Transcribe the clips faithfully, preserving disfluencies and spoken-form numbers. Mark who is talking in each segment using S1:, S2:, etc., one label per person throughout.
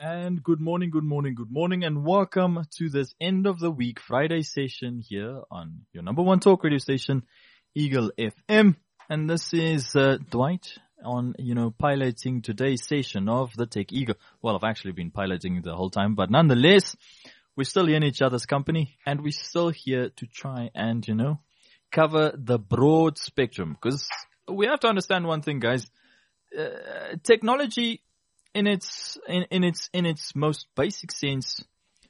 S1: And good morning, good morning, good morning, and welcome to this end of the week Friday session here on your number one talk radio station, Eagle F M. And this is uh, Dwight on, you know, piloting today's session of the Tech Eagle. Well, I've actually been piloting the whole time, but nonetheless, we're still in each other's company, and we're still here to try and, you know, cover the broad spectrum. Because we have to understand one thing, guys. Uh, technology in its in, in its in its most basic sense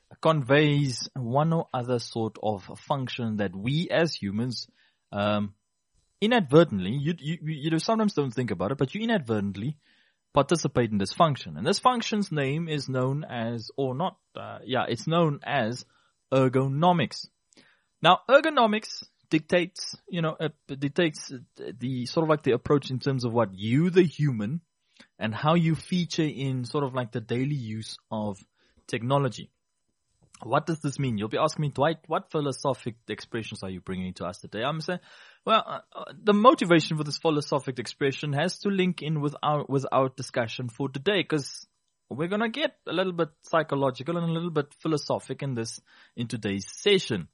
S1: conveys one or other sort of function that we as humans um inadvertently you, you you know sometimes don't think about it, but you inadvertently participate in this function, and this function's name is known as or not uh, yeah it's known as ergonomics. Now, ergonomics dictates you know uh, dictates the sort of like the approach in terms of what you, the human, and how you feature in sort of like the daily use of technology. What does this mean? You'll be asking me, Dwight, what philosophic expressions are you bringing to us today? I'm saying, well, uh, the motivation for this philosophic expression has to link in with our, with our discussion for today, because we're going to get a little bit psychological and a little bit philosophic in this, in today's session.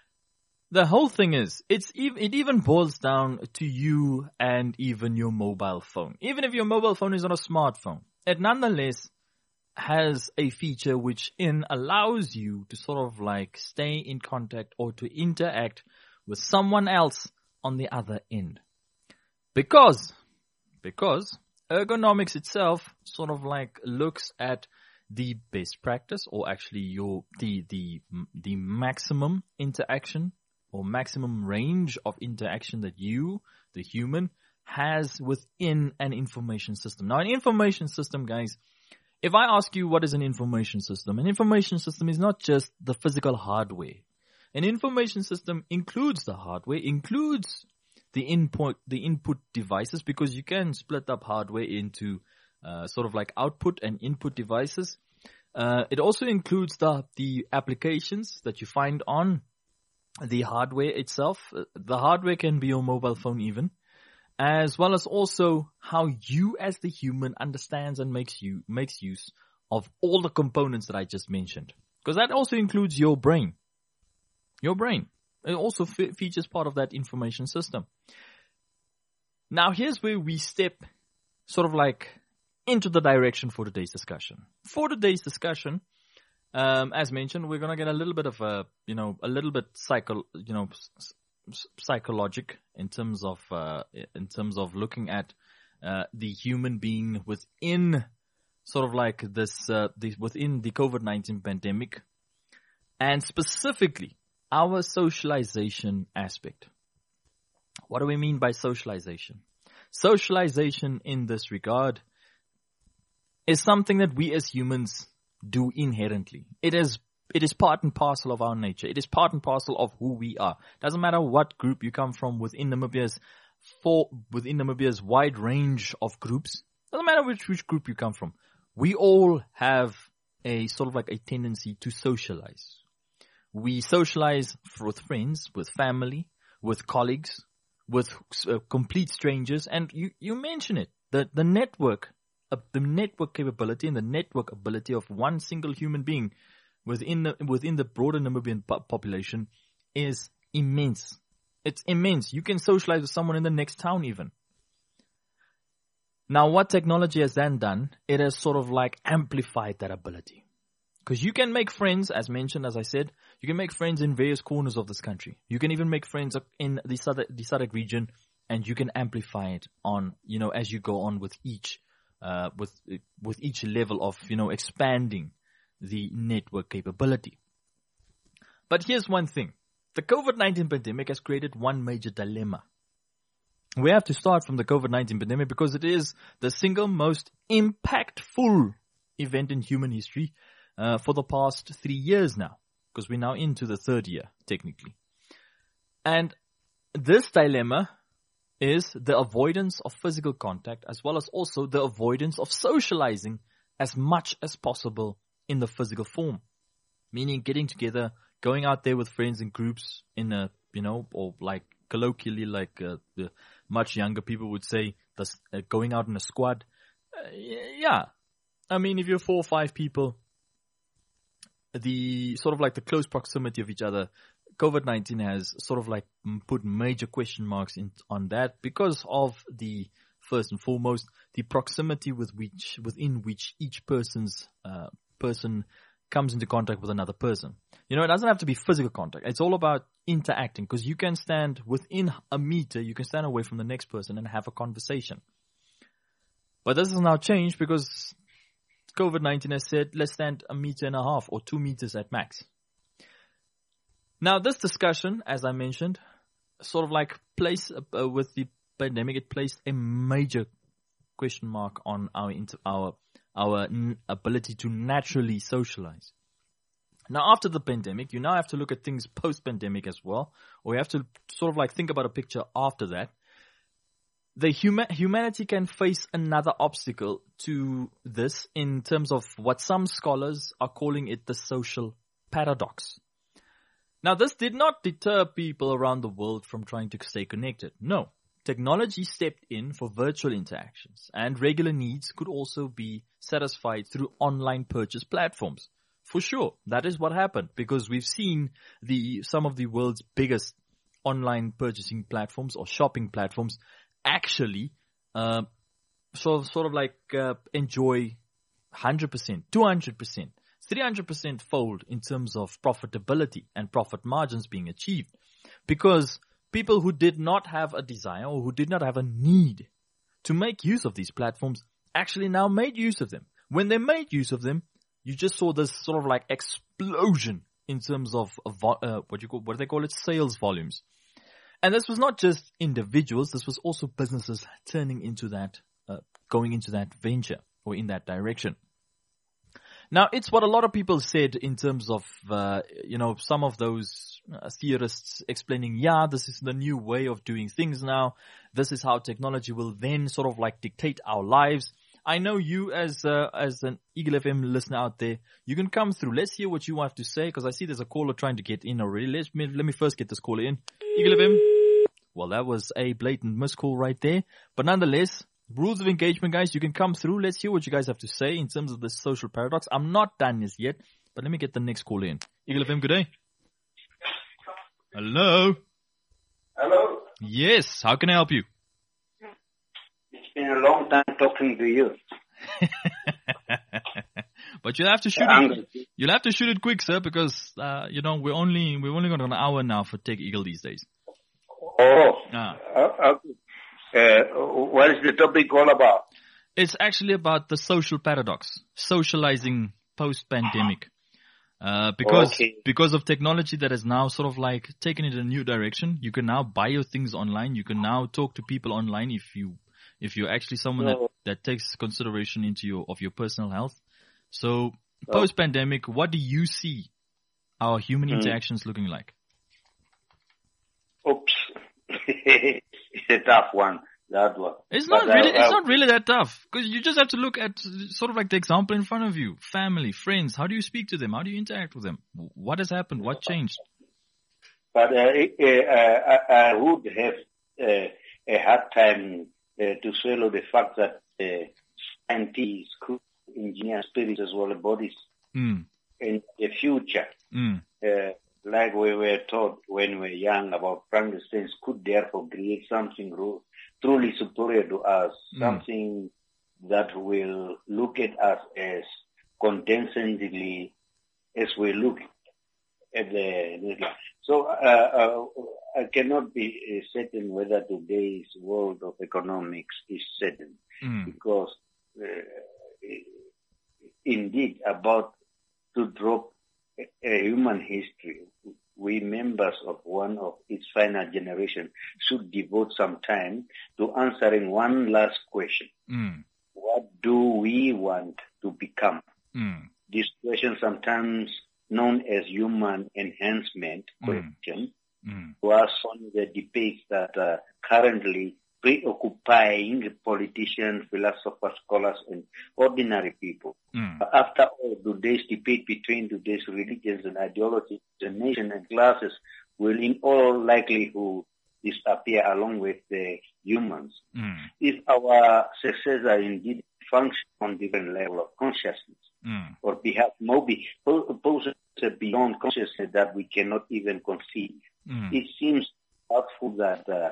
S1: The whole thing is, it's it even boils down to you and even your mobile phone. Even if your mobile phone is not a smartphone, it nonetheless has a feature which in allows you to sort of like stay in contact or to interact with someone else on the other end. Because, because ergonomics itself sort of like looks at the best practice, or actually your the the the maximum interaction or maximum range of interaction that you, the human, has within an information system. Now, an information system, guys, if I ask you what is an information system, an information system is not just the physical hardware. An information system includes the hardware, includes the input, the input devices, because you can split up hardware into uh, sort of like output and input devices. Uh, it also includes the the applications that you find on the hardware itself. The hardware can be your mobile phone even, as well as also how you as the human understands and makes you makes use of all the components that I just mentioned. Because that also includes your brain. Your brain. It also fe- features part of that information system. Now here's where we step sort of like into the direction for today's discussion. For today's discussion, Um, as mentioned, we're going to get a little bit of a, you know, a little bit psycho, you know, s- psychologic in terms of, uh, in terms of looking at, uh, the human being within sort of like this, uh, the, within the COVID nineteen pandemic, and specifically our socialization aspect. What do we mean by socialization? Socialization in this regard is something that we as humans do inherently. It is it is part and parcel of our nature. It is part and parcel of who we are. Doesn't matter what group you come from within Namibia's for within Namibia's wide range of groups. Doesn't matter which which group you come from. We all have a sort of like a tendency to socialize. We socialize with friends, with family, with colleagues, with uh, complete strangers, and you you mention it. The the network Uh, the network capability and the network ability of one single human being within the, within the broader Namibian po- population is immense. It's immense. You can socialize with someone in the next town even. Now, what technology has then done, it has sort of like amplified that ability. Because you can make friends, as mentioned, as I said, you can make friends in various corners of this country. You can even make friends in the Sadc, the Sadc region, and you can amplify it on, you know, as you go on with each Uh, with with each level of, you know, expanding the network capability. But here's one thing. The COVID nineteen pandemic has created one major dilemma. We have to start from the COVID nineteen pandemic because it is the single most impactful event in human history uh, for the past three years now. Because we're now into the third year, technically. And this dilemma is the avoidance of physical contact, as well as also the avoidance of socializing as much as possible in the physical form. Meaning getting together, going out there with friends in groups in a, you know, or like colloquially, like uh, the much younger people would say, this, uh, going out in a squad. Uh, yeah. I mean, if you're four or five people, the sort of like the close proximity of each other, COVID nineteen has sort of like put major question marks in, on that because of the, first and foremost, the proximity with which, within which each person's, uh, person comes into contact with another person. You know, it doesn't have to be physical contact. It's all about interacting, because you can stand within a meter, you can stand away from the next person and have a conversation. But this has now changed because COVID nineteen has said, let's stand a meter and a half or two meters at max. Now, this discussion, as I mentioned, sort of like placed uh, with the pandemic, it placed a major question mark on our inter- our our n- ability to naturally socialize. Now, after the pandemic, you now have to look at things post-pandemic as well, or you have to sort of like think about a picture after that. The huma- humanity can face another obstacle to this in terms of what some scholars are calling it the social paradox. Now, this did not deter people around the world from trying to stay connected. No. Technology stepped in for virtual interactions, and regular needs could also be satisfied through online purchase platforms. For sure, that is what happened, because we've seen the some of the world's biggest online purchasing platforms or shopping platforms actually uh, sort of, sort of like uh, enjoy one hundred percent, two hundred percent, three hundred percent fold in terms of profitability and profit margins being achieved, because people who did not have a desire or who did not have a need to make use of these platforms actually now made use of them. When they made use of them, you just saw this sort of like explosion in terms of uh, what you call, what do they call it? Sales volumes. And this was not just individuals. This was also businesses turning into that, uh, going into that venture or in that direction. Now, it's what a lot of people said in terms of, uh, you know, some of those uh, theorists explaining, yeah, this is the new way of doing things now. This is how technology will then sort of like dictate our lives. I know you as uh, as an Eagle F M listener out there, you can come through. Let's hear what you have to say, because I see there's a caller trying to get in already. Let me, let me first get this caller in. Eagle F M. Well, that was a blatant miscall right there. But nonetheless, rules of engagement, guys, you can come through. Let's hear what you guys have to say in terms of this social paradox. I'm not done this yet, but let me get the next call in. Eagle F M, good day. Hello.
S2: Hello.
S1: Yes, how can I help you?
S2: It's been a long time talking to you.
S1: But you'll have to shoot it. You'll have to shoot it quick, sir, because uh, you know we're only we're only got an hour now for Tech Eagle these days.
S2: Oh.
S1: Ah.
S2: Uh, uh, what is the topic all about?
S1: It's actually about the social paradox, socializing post-pandemic. Uh, because,
S2: okay.
S1: because of technology that has now sort of like taken it in a new direction. You can now buy your things online. You can now talk to people online if you, if you're actually someone
S2: no.
S1: that, that takes consideration into your, of your personal health. So post-pandemic, what do you see our human
S2: mm.
S1: interactions looking like?
S2: Oops. It's a tough one. That one.
S1: It's not
S2: but
S1: really,
S2: I, I,
S1: it's not really that tough, because you just have to look at sort of like the example in front of you. Family, friends, how do you speak to them? How do you interact with them? What has happened? What changed?
S2: But uh, uh, I, I would have uh, a hard time uh, to swallow the fact that uh, scientists could engineer spirits as well as bodies
S1: mm.
S2: in the future.
S1: Mm.
S2: Uh, like we were taught when we were young about Frankenstein could therefore create something ru- truly superior to us, mm. something that will look at us as condescendingly as we look at the. So uh, uh, I cannot be certain whether today's world of economics is certain,
S1: mm.
S2: because uh, indeed about to drop a human history, we members of one of its final generation should devote some time to answering one last question.
S1: Mm.
S2: What do we want to become?
S1: Mm.
S2: This question, sometimes known as human enhancement question,
S1: mm.
S2: was one of the debates that are currently preoccupying politicians, philosophers, scholars, and ordinary people.
S1: Mm.
S2: After all, today's debate between today's religions and ideologies, the nation and classes will in all likelihood disappear along with the humans.
S1: Mm.
S2: If our successors are indeed function on different level of consciousness,
S1: mm.
S2: or perhaps maybe poses beyond consciousness that we cannot even conceive.
S1: Mm.
S2: It seems doubtful that uh,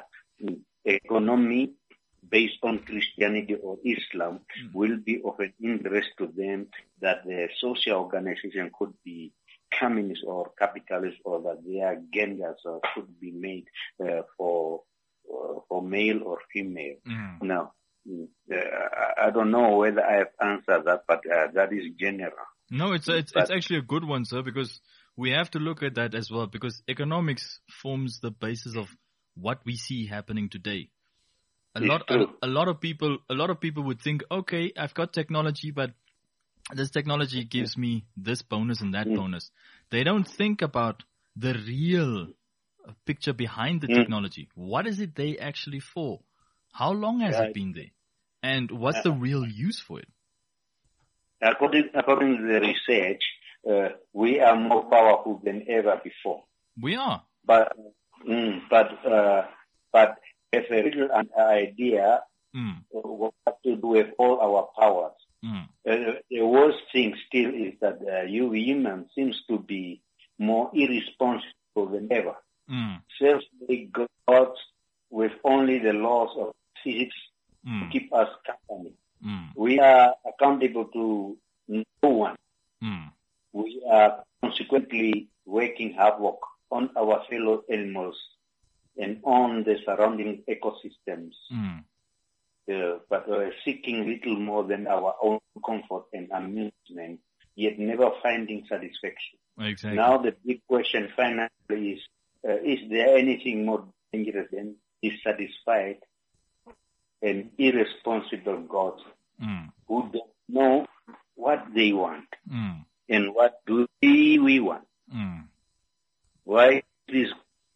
S2: economy based on Christianity or Islam mm. will be of an interest to them, that the social organization could be communist or capitalist, or that their agendas uh, could be made uh, for uh, for male or female.
S1: Mm.
S2: Now, uh, I don't know whether I have answered that, but uh, that is general.
S1: No, it's it's but, it's actually a good one, sir, because we have to look at that as well, because economics forms the basis of what we see happening today. A lot a, a lot of people a lot of people would think, okay, I've got technology, but this technology gives me this bonus and that mm. bonus. They don't think about the real picture behind the mm. technology. What is it they actually for? How long has right. it been there? And what's the real use for it?
S2: According, according to the research, uh, we are more powerful than ever before.
S1: We are.
S2: But, mm, but, uh, but as a little an idea, mm. what to do with all our powers. Mm. Uh, the worst thing still is that uh, you human seems to be more irresponsible than ever.
S1: Mm.
S2: Self-made gods with only the laws of physics mm. to keep us company.
S1: Mm.
S2: We are accountable to no one.
S1: Mm.
S2: We are consequently working havoc on our fellow animals and on the surrounding ecosystems.
S1: Mm.
S2: Uh, but uh, seeking little more than our own comfort and amusement, yet never finding satisfaction.
S1: Exactly.
S2: Now the big question finally is, uh, is there anything more dangerous than dissatisfied and irresponsible gods
S1: mm.
S2: who don't know what they want
S1: mm.
S2: and what do we, we want?
S1: Mm.
S2: Why is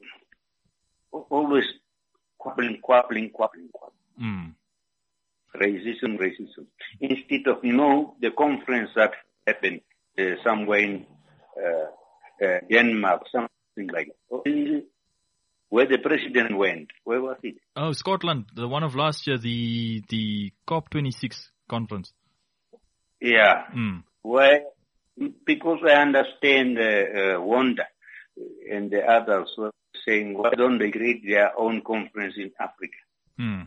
S2: always quabbling, quabbling, quabbling, quabbling?
S1: Mm.
S2: Racism, racism. Instead of, you know, the conference that happened uh, somewhere in uh, uh, Denmark, something like that, where the president went. Where was it?
S1: Oh, Scotland, the one of last year, the the COP twenty-six conference.
S2: Yeah.
S1: Mm.
S2: Why? Because I understand uh, uh, Wanda and the others were saying, why don't they create their own conference in Africa?
S1: Mm.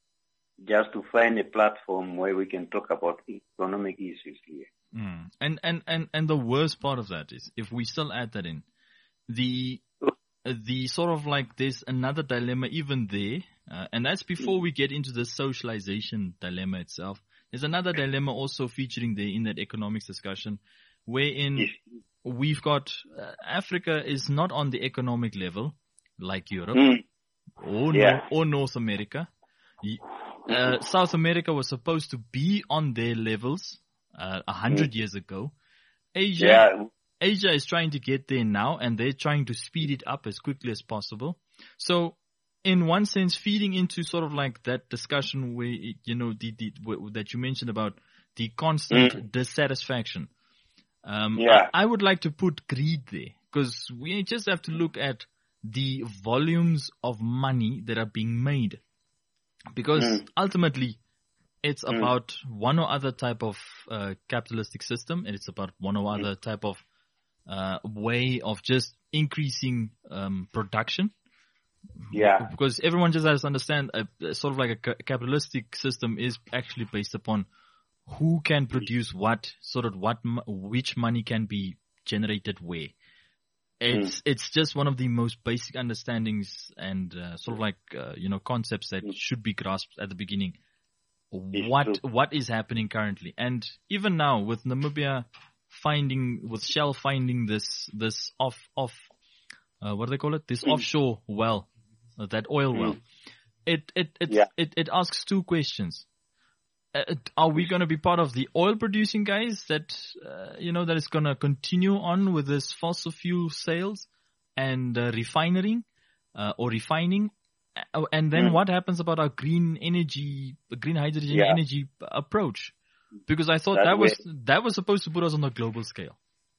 S2: Just to find a platform where we can talk about economic issues here.
S1: Mm. And, and, and, and the worst part of that is, if we still add that in, the the sort of like there's another dilemma even there, uh, and that's before we get into the socialization dilemma itself. There's another dilemma also featuring there in that economics discussion, wherein
S2: yes.
S1: we've got uh, Africa is not on the economic level like Europe
S2: mm.
S1: or,
S2: yeah.
S1: North, or North America. Uh, South America was supposed to be on their levels uh, a hundred mm. years ago. Asia,
S2: yeah.
S1: Asia is trying to get there now, and they're trying to speed it up as quickly as possible. So, in one sense, feeding into sort of like that discussion where, you know, the, the that you mentioned about the constant mm. dissatisfaction. Um,
S2: yeah.
S1: I, I would like to put greed there, because we just have to look at the volumes of money that are being made. Because mm. ultimately, it's mm. about one or other type of uh, capitalistic system, and it's about one or other type of uh, way of just increasing um, production.
S2: Yeah.
S1: Because everyone just has to understand, a, sort of like a ca- capitalistic system is actually based upon who can produce what, sort of what, which money can be generated where. It's, mm. it's just one of the most basic understandings and, uh, sort of like, uh, you know, concepts that mm. should be grasped at the beginning.
S2: It's
S1: what,
S2: true.
S1: what is happening currently? And even now with Namibia finding, with Shell finding this, this off, off, uh, what do they call it? This mm. offshore well, uh, that oil mm. well. It, it, it,
S2: yeah.
S1: it, it asks two questions. Uh, are we going to be part of the oil producing guys that, uh, you know, that is going to continue on with this fossil fuel sales and uh, refining, uh, or refining? Uh, and then mm. what happens about our green energy, green hydrogen
S2: yeah.
S1: energy approach? Because I thought
S2: that,
S1: that was,
S2: way.
S1: that was supposed to put us on a global scale.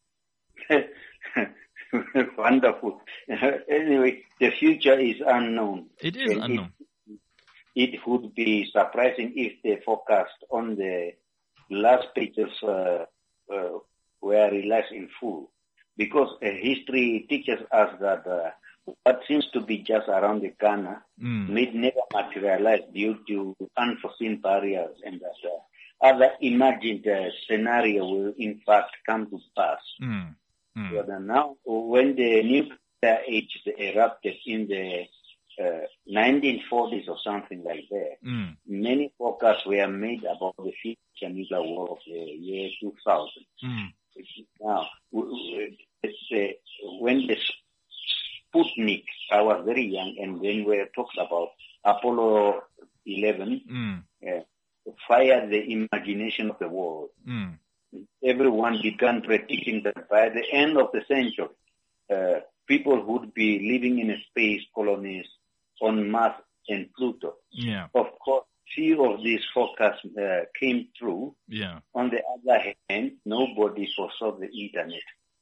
S2: Wonderful. Anyway, the future is unknown.
S1: It is
S2: and
S1: unknown.
S2: It, it would be surprising if they focused on the last pages uh, uh, were realized in full, because uh, history teaches us that uh, what seems to be just around the corner
S1: Mm.
S2: may never materialize due to unforeseen barriers, and that uh, other imagined uh, scenario will in fact come to pass.
S1: Mm. Mm.
S2: So that now, when the nuclear age erupted in the uh, nineteen forties or something like that,
S1: Mm.
S2: many forecasts were made about the future nuclear war of the year two thousand.
S1: Mm.
S2: Now, w- w- it's, uh, when the Sputnik, I was very young, and when we talked about Apollo eleven,
S1: Mm.
S2: uh, fired the imagination of the world.
S1: Mm.
S2: Everyone began predicting that by the end of the century, uh, people would be living in space colonies on Mars and Pluto.
S1: Yeah.
S2: Of course, few of these forecasts uh, came true.
S1: Yeah.
S2: On the other hand, nobody foresaw the internet.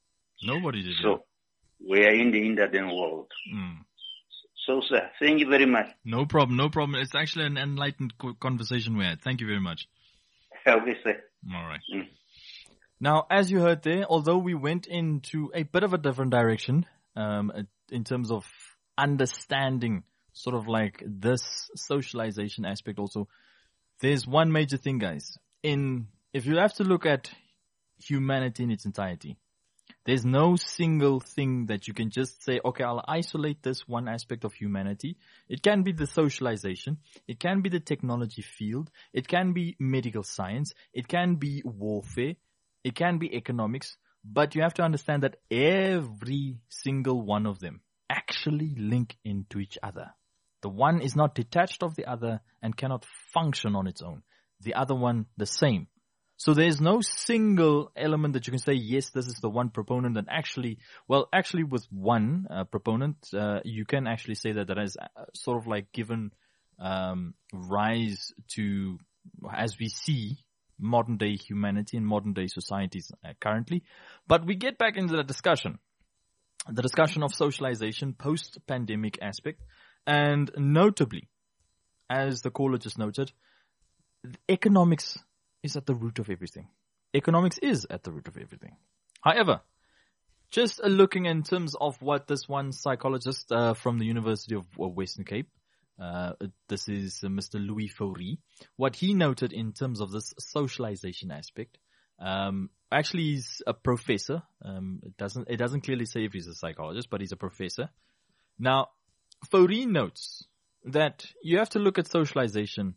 S1: Nobody did
S2: So we are in the internet world.
S1: that. Mm.
S2: So, sir, thank you very much.
S1: No problem. No problem. It's actually an enlightened co- conversation we had. Thank you very much.
S2: Okay, sir.
S1: All right.
S2: Mm.
S1: Now, as you heard there, although we went into a bit of a different direction, um, in terms of understanding sort of like this socialization aspect also, there's one major thing, guys. In, if you have to look at humanity in its entirety, there's no single thing that you can just say, okay, I'll isolate this one aspect of humanity. It can be the socialization. It can be the technology field. It can be medical science. It can be warfare. It can be economics. But you have to understand that every single one of them actually link into each other. The one is not detached of the other and cannot function on its own. The other one, the same. So there's no single element that you can say, yes, this is the one proponent, and actually, well, actually with one uh, proponent, uh, you can actually say that that has uh, sort of like given um, rise to, as we see, modern day humanity and modern day societies uh, currently. But we get back into the discussion, the discussion of socialization post-pandemic aspect, and notably, as the caller just noted, economics is at the root of everything. Economics is at the root of everything. However, just uh, looking in terms of what this one psychologist uh, from the University of Western Cape, uh, this is uh, Mister Louis Fourie, what he noted in terms of this socialization aspect, um, actually he's a professor. Um, it doesn't it doesn't clearly say if he's a psychologist, but he's a professor. Now, Fourie notes that you have to look at socialization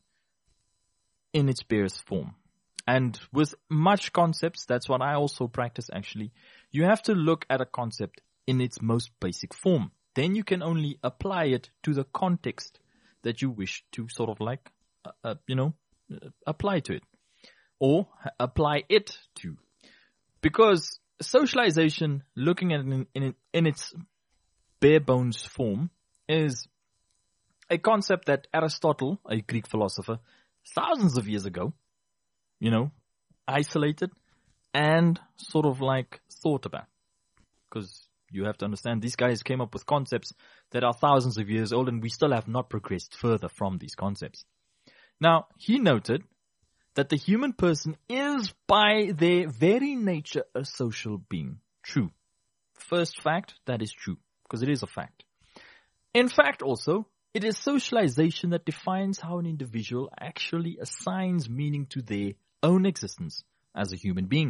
S1: in its purest form. And with much concepts, that's what I also practice actually, you have to look at a concept in its most basic form. Then you can only apply it to the context that you wish to sort of like, uh, uh, you know, uh, apply to it. Or apply it to. Because socialization, looking at it in, in, in its bare bones form, is a concept that Aristotle, a Greek philosopher, thousands of years ago, you know, isolated and sort of like thought about. Because you have to understand, these guys came up with concepts that are thousands of years old, and we still have not progressed further from these concepts. Now, he noted that the human person is by their very nature a social being. True. First fact, that is true, because it is a fact. In fact, also, it is socialization that defines how an individual actually assigns meaning to their own existence as a human being.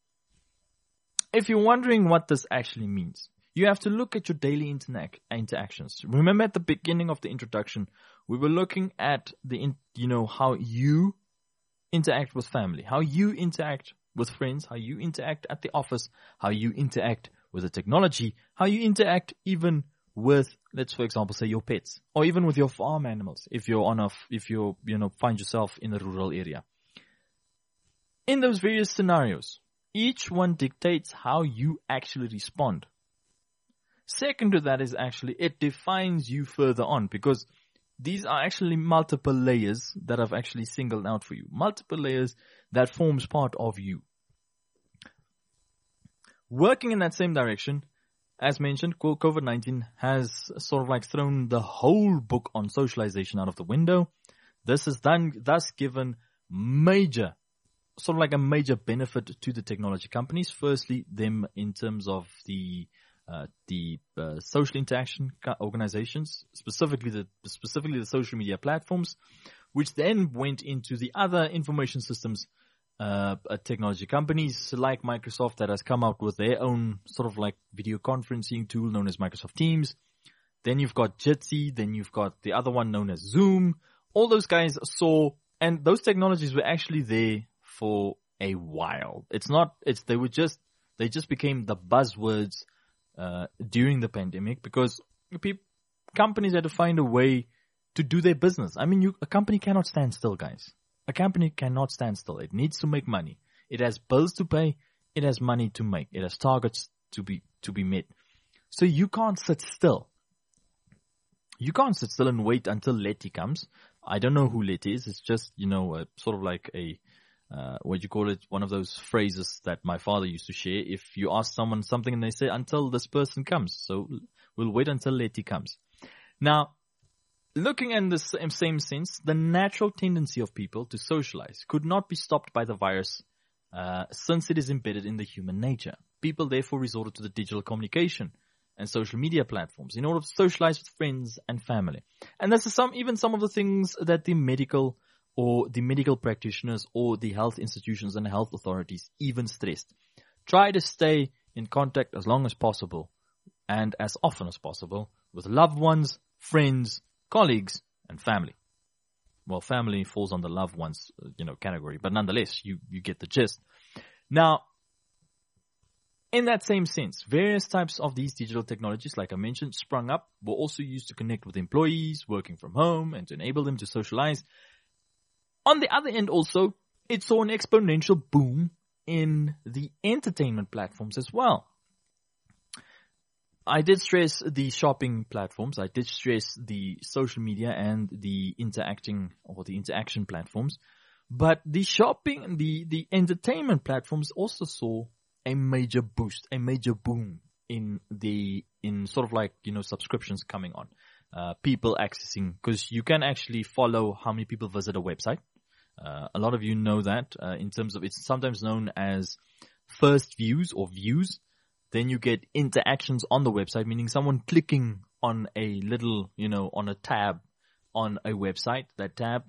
S1: If you're wondering what this actually means, you have to look at your daily interac- interactions. Remember at the beginning of the introduction, we were looking at the, in, you know, how you interact with family, how you interact with friends, how you interact at the office, how you interact with the technology, how you interact even with, let's for example say your pets, or even with your farm animals if you're on a, if you're, you know, find yourself in a rural area. In those various scenarios, each one dictates how you actually respond. Second to that is actually, it defines you further on, because these are actually multiple layers that I've actually singled out for you. Multiple layers that forms part of you. Working in that same direction, as mentioned, COVID nineteen has sort of like thrown the whole book on socialization out of the window. This has done, thus given major sort of like a major benefit to the technology companies. Firstly, them in terms of the uh, the uh, social interaction organizations, specifically the specifically the social media platforms, which then went into the other information systems uh, uh, technology companies like Microsoft that has come out with their own sort of like video conferencing tool known as Microsoft Teams. Then you've got Jitsi, then you've got the other one known as Zoom. All those guys saw, and those technologies were actually there for a while. It's not, it's, they were just, they just became the buzzwords, uh, during the pandemic because people, companies had to find a way to do their business. I mean, you, a company cannot stand still, guys. A company cannot stand still. It needs to make money. It has bills to pay. It has money to make. It has targets to be, to be met. So you can't sit still. You can't sit still and wait until Letty comes. I don't know who Letty is. It's just, you know, a, sort of like a, uh, what do you call it? One of those phrases that my father used to share. If you ask someone something and they say, until this person comes. So we'll wait until Letty comes. Now, looking in the same sense, the natural tendency of people to socialize could not be stopped by the virus, uh, since it is embedded in the human nature. People therefore resorted to the digital communication and social media platforms in order to socialize with friends and family. And this is some, even some of the things that the medical or the medical practitioners or the health institutions and health authorities even stressed. Try to stay in contact as long as possible and as often as possible with loved ones, friends, colleagues, and family. Well, family falls on the loved ones, you know, category, but nonetheless, you, you get the gist. Now, in that same sense, various types of these digital technologies, like I mentioned, sprung up, were also used to connect with employees working from home and to enable them to socialize. On the other end also, it saw an exponential boom in the entertainment platforms as well. I did stress the shopping platforms. I did stress the social media and the interacting or the interaction platforms. But the shopping, the, the entertainment platforms also saw a major boost, a major boom in the, in sort of like, you know, subscriptions coming on. Uh, people accessing, because you can actually follow how many people visit a website. Uh, a lot of you know that, uh, in terms of, it's sometimes known as first views or views. Then you get interactions on the website, meaning someone clicking on a little, you know, on a tab on a website. That tab,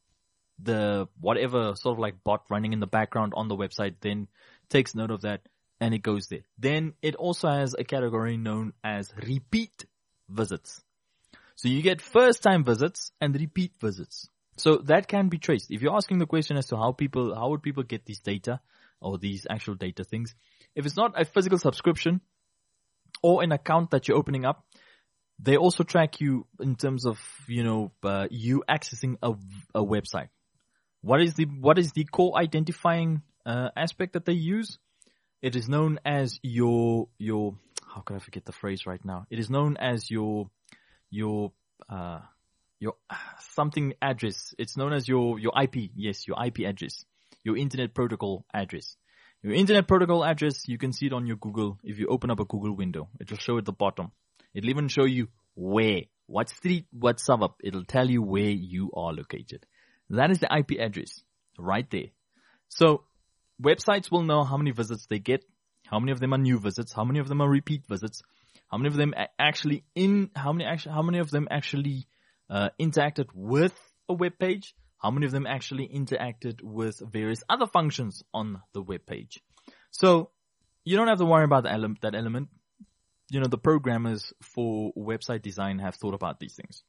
S1: the whatever sort of like bot running in the background on the website then takes note of that and it goes there. Then it also has a category known as repeat visits. So you get first time visits and repeat visits. So that can be traced. If you're asking the question as to how people, how would people get these data or these actual data things, if it's not a physical subscription or an account that you're opening up, they also track you in terms of, you know, uh, you accessing a, a website. What is the, what is the core identifying uh, aspect that they use? It is known as your, your, how can I forget the phrase right now? It is known as your, your, uh, your something address. It's known as your, your I P. Yes, your I P address, your internet protocol address. Your internet protocol address, you can see it on your Google. If you open up a Google window, it will show at the bottom. It'll even show you where, what street, what suburb. It'll tell you where you are located. That is the I P address right there. So websites will know how many visits they get, how many of them are new visits, how many of them are repeat visits, how many of them actually in, how many actually, how many of them actually uh, interacted with a web page. How many of them actually interacted with various other functions on the web page? So you don't have to worry about the ele- that element. You know, the programmers for website design have thought about these things.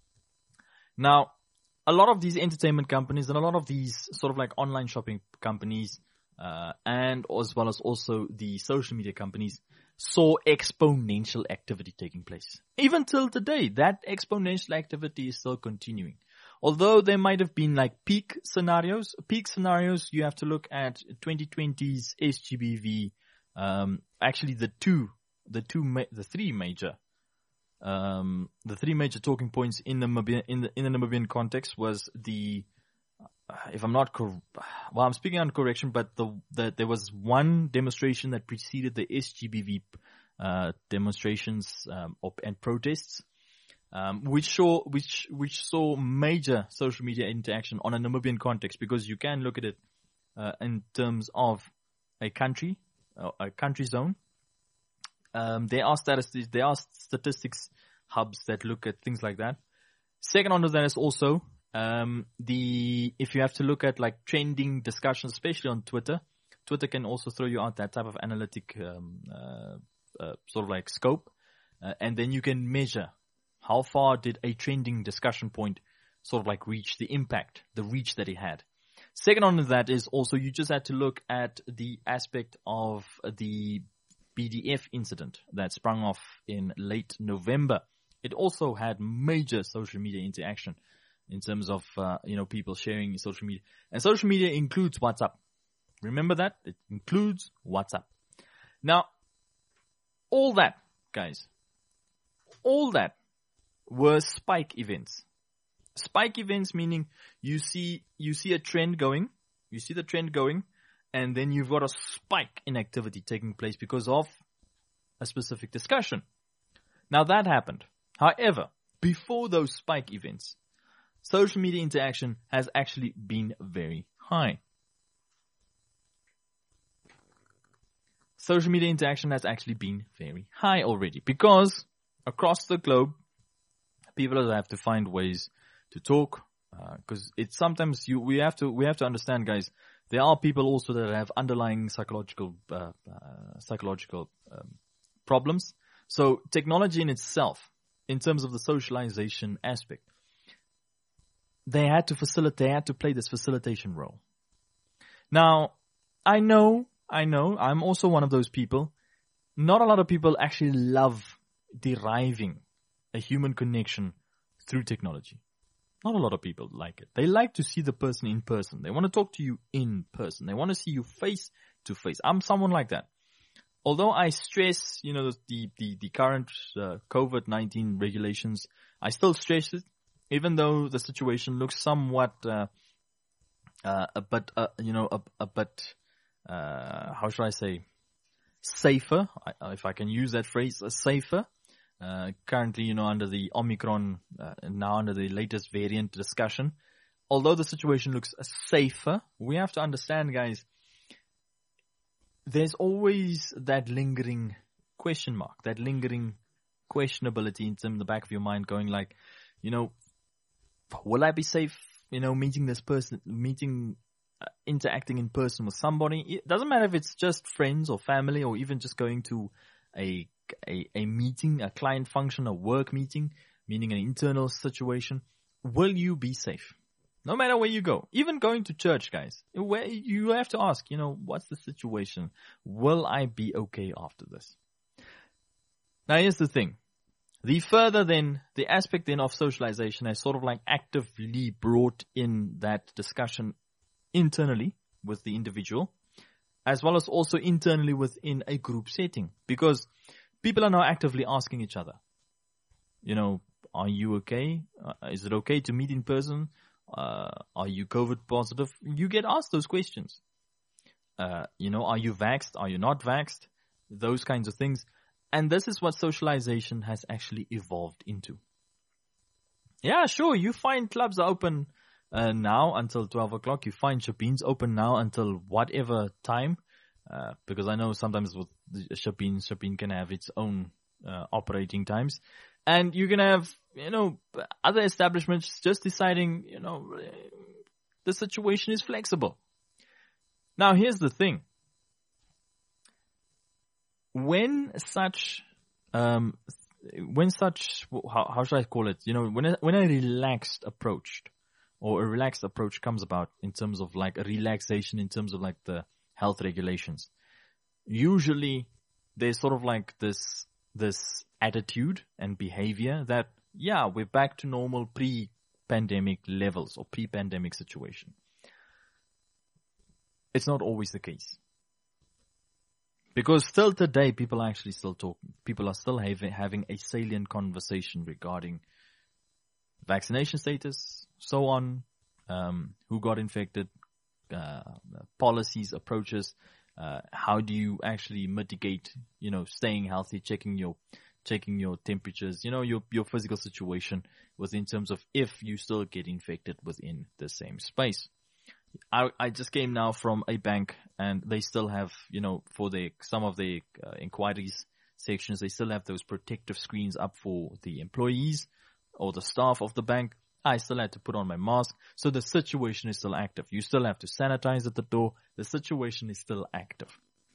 S1: Now, a lot of these entertainment companies and a lot of these sort of like online shopping companies, uh, and as well as also the social media companies saw exponential activity taking place. Even till today, that exponential activity is still continuing. Although there might have been like peak scenarios, peak scenarios, you have to look at twenty twenty's S G B V. Um, actually, the two, the two, ma- the three major, um, the three major talking points in the Namibian, in the in the Namibian context was the, uh, if I'm not cor- well, I'm speaking on correction, but the, the there was one demonstration that preceded the S G B V uh, demonstrations um, of, and protests. Um, which saw, which, which saw major social media interaction on a Namibian context, because you can look at it uh, in terms of a country, uh, a country zone. Um, there are statistics, there are statistics hubs that look at things like that. Second on to that is also um, the if you have to look at like trending discussions, especially on Twitter. Twitter can also throw you out that type of analytic um, uh, uh, sort of like scope, uh, and then you can measure how far did a trending discussion point sort of like reach the impact, the reach that it had. Second on to that is also you just had to look at the aspect of the B D F incident that sprung off in late November. It also had major social media interaction in terms of, uh, you know, people sharing social media. And social media includes WhatsApp. Remember that? It includes WhatsApp. Now, all that, guys, all that were spike events. Spike events meaning you see, you see a trend going, you see the trend going, and then you've got a spike in activity taking place because of a specific discussion. Now that happened. However, before those spike events, social media interaction has actually been very high. Social media interaction has actually been very high already because across the globe, people have to find ways to talk because uh, it's sometimes you we have to we have to understand, guys. There are people also that have underlying psychological uh, uh, psychological um, problems. So technology in itself, in terms of the socialization aspect, they had to facilitate, they had to play this facilitation role. Now, I know, I know, I'm also one of those people. Not a lot of people actually love deriving a human connection through technology. Not a lot of people like it. They like to see the person in person. They want to talk to you in person. They want to see you face to face. I'm someone like that. Although I stress, you know, the, the, the current uh, COVID nineteen regulations, I still stress it, even though the situation looks somewhat, uh, uh, a bit, uh, you know, a, a bit, uh, how should I say, safer, if I can use that phrase, uh, safer. Uh, currently, you know, under the Omicron, uh, now under the latest variant discussion, although the situation looks safer, we have to understand, guys, there's always that lingering question mark, that lingering questionability in terms of the back of your mind going like, you know, will I be safe, you know, meeting this person, meeting, uh, interacting in person with somebody? It doesn't matter if it's just friends or family or even just going to a A, a meeting, a client function, a work meeting, meaning an internal situation. Will you be safe? No matter where you go, even going to church, guys, where you have to ask, you know, what's the situation? Will I be okay after this? Now, here's the thing. The further then, the aspect then of socialization has sort of like actively brought in that discussion internally with the individual, as well as also internally within a group setting, because people are now actively asking each other, you know, are you okay? Uh, is it okay to meet in person? Uh, are you COVID positive? You get asked those questions. Uh, you know, are you vaxxed? Are you not vaxxed? Those kinds of things. And this is what socialization has actually evolved into. Yeah, sure, you find clubs are open uh, now until twelve o'clock. You find Shabeens open now until whatever time. Uh, because I know sometimes with Shabeen, Shabeen can have its own uh, operating times. And you can have, you know, other establishments just deciding, you know, the situation is flexible. Now, here's the thing. When such, um, when such, how, how should I call it? You know, when a, when a relaxed approach or a relaxed approach comes about in terms of like a relaxation in terms of like the health regulations, usually there's sort of like this, this attitude and behavior that, yeah, we're back to normal pre-pandemic levels or pre-pandemic situation. It's not always the case. Because still today, people are actually still talking. People are still having, having a salient conversation regarding vaccination status, so on, um, who got infected, uh, policies, approaches, uh, how do you actually mitigate, you know, staying healthy, checking your, checking your temperatures, you know, your, your physical situation within terms of if you still get infected within the same space. I, I just came now from a bank, and they still have, you know, for the some of the uh, inquiries sections, they still have those protective screens up for the employees or the staff of the bank. I still had to put on my mask. So the situation is still active. You still have to sanitize at the door. The situation is still active.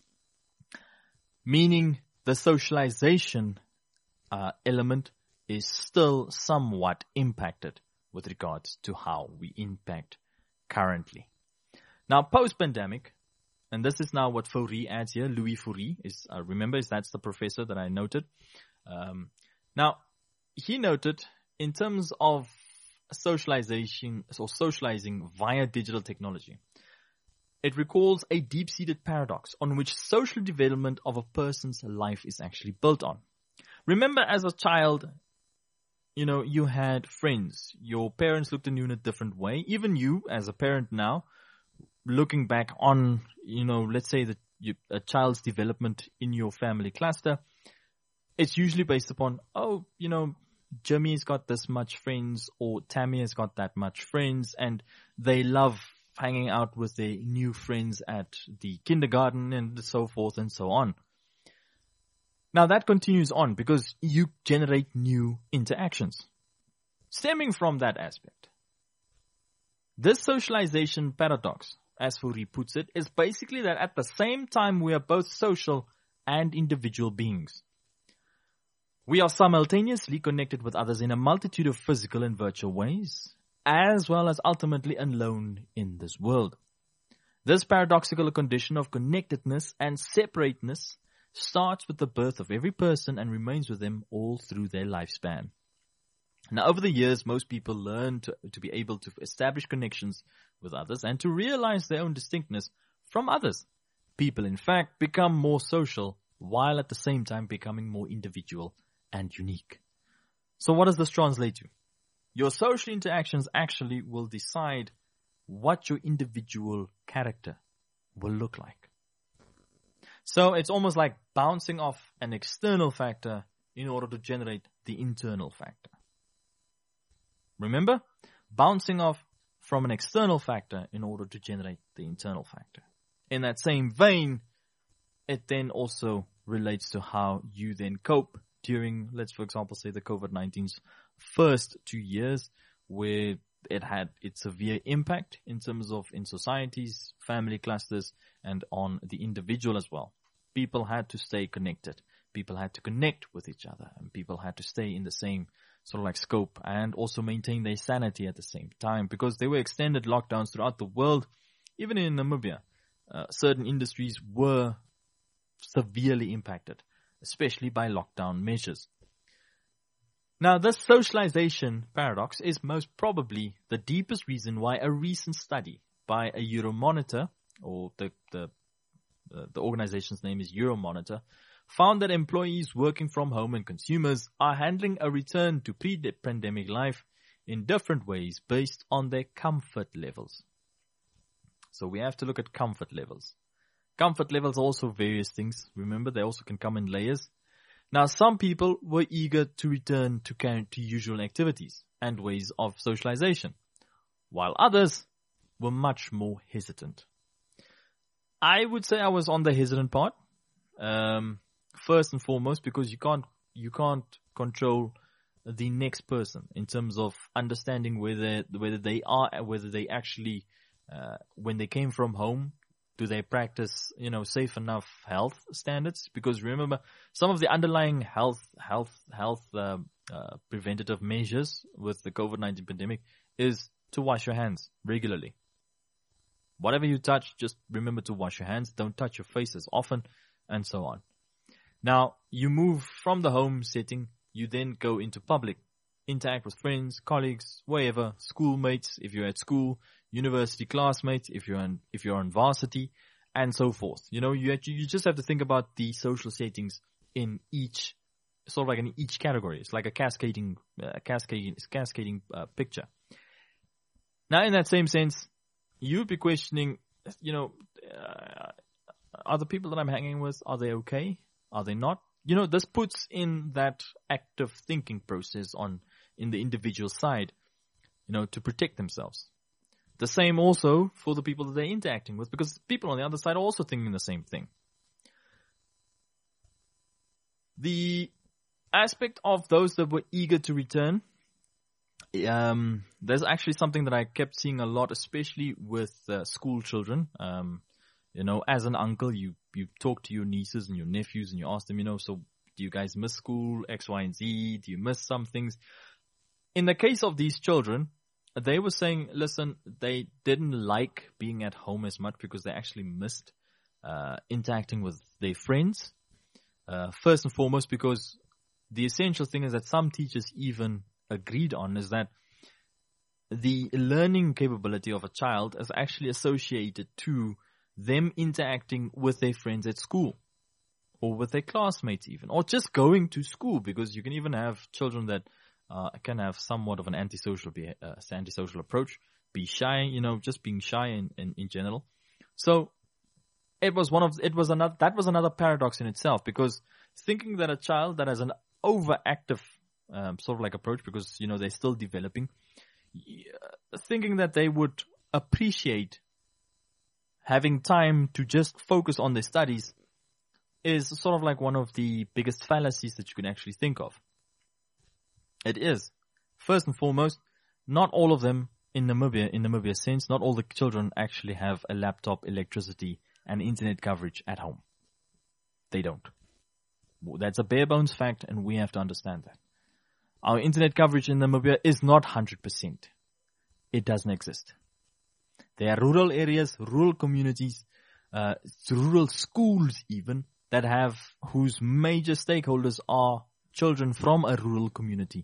S1: Meaning the socialization uh, element is still somewhat impacted with regards to how we impact currently. Now, post-pandemic, and this is now what Fourie adds here, Louis Fourie, is, uh, remember, is that's the professor that I noted. Um, now, he noted in terms of socialization or socializing via digital technology, it recalls a deep-seated paradox on which social development of a person's life is actually built on. Remember, as a child, you know, you had friends. Your parents looked at you in a different way. Even you, as a parent now, looking back on, you know, let's say that you, a child's development in your family cluster, it's usually based upon, oh, you know, Jimmy's got this much friends, or Tammy has got that much friends, and they love hanging out with their new friends at the kindergarten and so forth and so on. Now that continues on because you generate new interactions. Stemming from that aspect, this socialization paradox, as Fourie puts it, is basically that at the same time we are both social and individual beings. We are simultaneously connected with others in a multitude of physical and virtual ways, as well as ultimately alone in this world. This paradoxical condition of connectedness and separateness starts with the birth of every person and remains with them all through their lifespan. Now, over the years, most people learn to, to be able to establish connections with others and to realize their own distinctness from others. People, in fact, become more social while at the same time becoming more individual and unique. So what does this translate to? Your social interactions actually will decide what your individual character will look like. So it's almost like bouncing off an external factor in order to generate the internal factor. Remember? Bouncing off from an external factor in order to generate the internal factor. In that same vein, it then also relates to how you then cope during, let's for example say the COVID nineteen's first two years, where it had its severe impact in terms of in societies, family clusters, and on the individual as well. People had to stay connected. People had to connect with each other, and people had to stay in the same sort of like scope and also maintain their sanity at the same time, because there were extended lockdowns throughout the world. Even in Namibia, uh, certain industries were severely impacted, especially by lockdown measures. Now, this socialization paradox is most probably the deepest reason why a recent study by a Euromonitor, or the the, uh, the organization's name is Euromonitor, found that employees working from home and consumers are handling a return to pre-pandemic life in different ways based on their comfort levels. So we have to look at comfort levels. Comfort levels are also various things. Remember, they also can come in layers. Now, some people were eager to return to, to usual activities and ways of socialization, while others were much more hesitant. I would say I was on the hesitant part. Um, first and foremost, because you can't you can't control the next person in terms of understanding whether whether they are whether they actually uh, when they came from home, do they practice, you know, safe enough health standards? Because remember, some of the underlying health health health uh, uh, preventative measures with the COVID nineteen pandemic is to wash your hands regularly. Whatever you touch, just remember to wash your hands. Don't touch your face as often, and so on. Now, you move from the home setting, you then go into public, interact with friends, colleagues, wherever, schoolmates if you're at school, university classmates if you're on if you're on varsity, and so forth. You know, you you just have to think about the social settings in each, sort of like in each category. It's like a cascading, uh, cascading, cascading uh, picture. Now, in that same sense, you'd be questioning, you know, uh, are the people that I'm hanging with, are they okay? Are they not? You know, this puts in that active thinking process on in the individual side, you know, to protect themselves. The same also for the people that they're interacting with, because people on the other side are also thinking the same thing. The aspect of those that were eager to return, um, there's actually something that I kept seeing a lot, especially with uh, school children. Um, you know, as an uncle, you, you talk to your nieces and your nephews and you ask them, you know, so do you guys miss school, X, Y, and Z? Do you miss some things? In the case of these children, they were saying, listen, they didn't like being at home as much because they actually missed uh, interacting with their friends. Uh, first and foremost, because the essential thing is that some teachers even agreed on is that the learning capability of a child is actually associated to them interacting with their friends at school or with their classmates even, or just going to school, because you can even have children that uh, can have somewhat of an antisocial, be- uh, antisocial approach, be shy, you know, just being shy in, in, in general. So it was one of, it was another, that was another paradox in itself, because thinking that a child that has an overactive um, sort of like approach, because, you know, they're still developing, thinking that they would appreciate having time to just focus on their studies is sort of like one of the biggest fallacies that you can actually think of. It is. First and foremost, not all of them in Namibia, in Namibia's sense, not all the children actually have a laptop, electricity, and internet coverage at home. They don't. That's a bare bones fact, and we have to understand that. Our internet coverage in Namibia is not one hundred percent. It doesn't exist. There are rural areas, rural communities, uh, rural schools even, that have, whose major stakeholders are children from a rural community.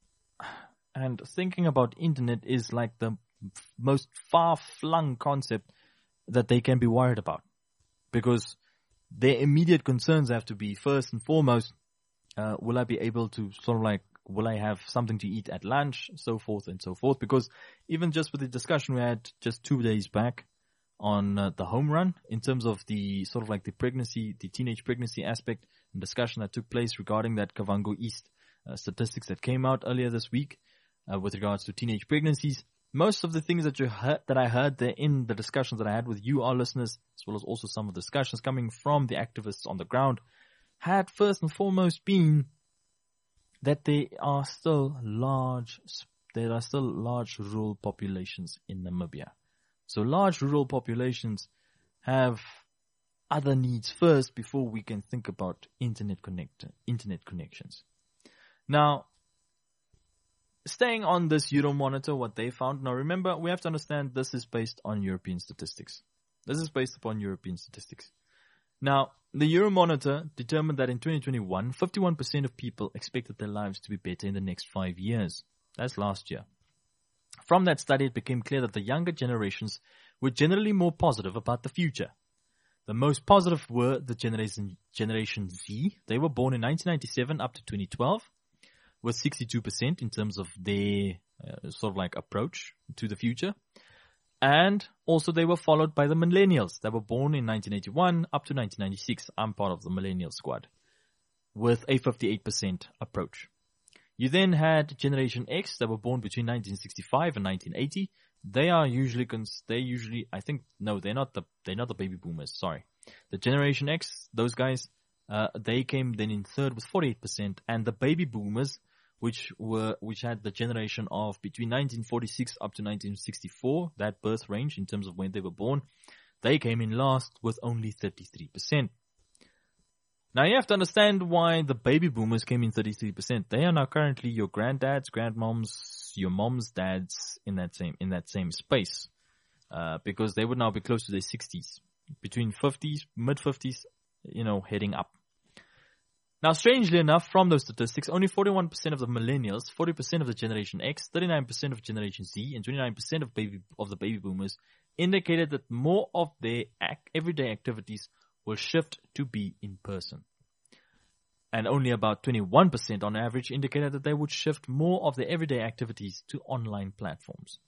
S1: And thinking about internet is like the most far-flung concept that they can be worried about. Because their immediate concerns have to be, first and foremost, uh, will I be able to sort of like, will I have something to eat at lunch, so forth and so forth. Because even just with the discussion we had just two days back on uh, the home run, in terms of the sort of like the pregnancy, the teenage pregnancy aspect and discussion that took place regarding that Kavango East uh, statistics that came out earlier this week uh, with regards to teenage pregnancies. Most of the things that you heard, that I heard there in the discussions that I had with you, our listeners, as well as also some of the discussions coming from the activists on the ground, had first and foremost been that there are still large, there are still large rural populations in Namibia. So large rural populations have other needs first before we can think about internet connect, internet connections. Now, staying on this Euromonitor, what they found. Now remember, we have to understand this is based on European statistics. This is based upon European statistics. Now, the Euromonitor determined that in twenty twenty-one, fifty-one percent of people expected their lives to be better in the next five years. That's last year. From that study, it became clear that the younger generations were generally more positive about the future. The most positive were the generation, Generation Z. They were born in nineteen ninety-seven up to twenty twelve, with sixty-two percent in terms of their uh, sort of like approach to the future. And also they were followed by the millennials that were born in nineteen eighty-one up to nineteen ninety-six. I'm part of the millennial squad, with a fifty-eight percent approach. You then had Generation X that were born between nineteen sixty-five and nineteen eighty. They are usually, cons- they usually, I think, no, they're not the, they're not the baby boomers, sorry. The Generation X, those guys, uh, they came then in third with forty-eight percent, and the baby boomers, which were, which had the generation of between nineteen forty-six up to nineteen sixty-four, that birth range in terms of when they were born, they came in last with only thirty-three percent. Now you have to understand why the baby boomers came in thirty-three percent. They are now currently your granddads, grandmoms, your moms, dads in that same, in that same space. Uh, because they would now be close to their sixties, between fifties, mid fifties, you know, heading up. Now, strangely enough, from those statistics, only forty-one percent of the millennials, forty percent of the Generation X, thirty-nine percent of Generation Z, and twenty-nine percent of baby of the baby boomers indicated that more of their ac- everyday activities will shift to be in person. And only about twenty-one percent on average indicated that they would shift more of their everyday activities to online platforms.